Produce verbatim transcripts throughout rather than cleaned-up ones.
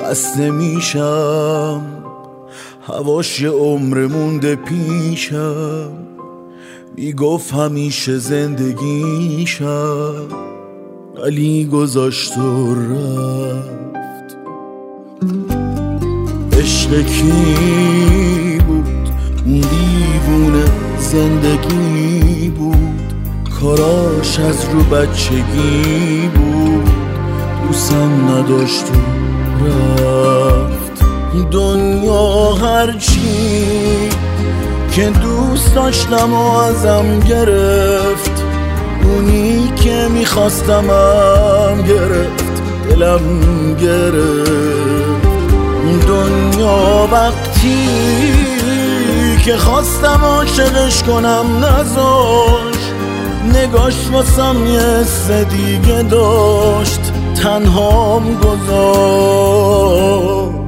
خسته میشم، هواش یه عمر مونده پیشم، میگفت همیشه زندگیشم، ولی گذاشت و رفت. عشق کی بود؟ اون دیوونه زندگی بود، کاراش از رو بچگی بود، دوستم نداشت و رفت. دنیا هرچی که دوست داشتم و ازم گرفت، اونی که میخواستمم گرفت، دلم گرفت. دنیا وقتی که خواستم عاشقش کنم نذاشت، نگاش واسم یه حس دیگه داشت، تنهام گذاشت.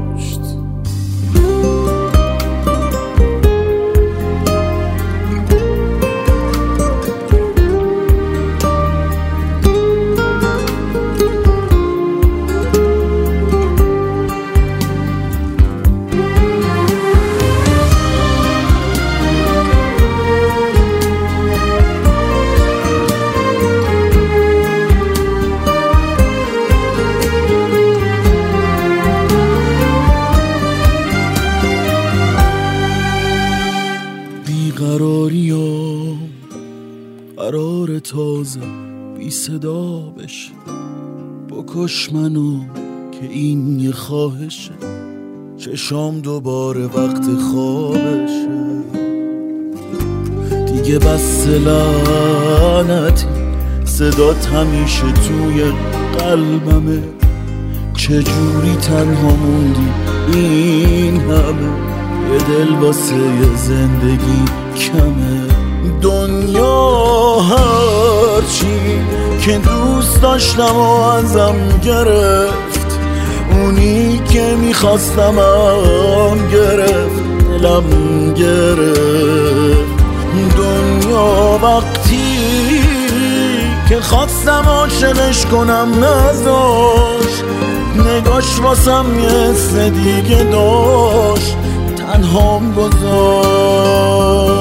بیقراریام قرار تازه بی صدا بشه، بکش منو که این یه خواهشه، چشام دوباره وقت خوابشه. دیگه بس لعنتی صدات همیشه توی قلبمه، چجوری تنها موندی این همه، یه دل واسه یه زندگی کمه. دنیا هرچی که دوست داشتم و ازم گرفت، اونی که میخواستمم گرفت، دلم گرفت. دنیا وقتی که خواستم عاشقش کنم نذاشت، نگاش واسم یه حس دیگه داشت، تنهام گذاشت.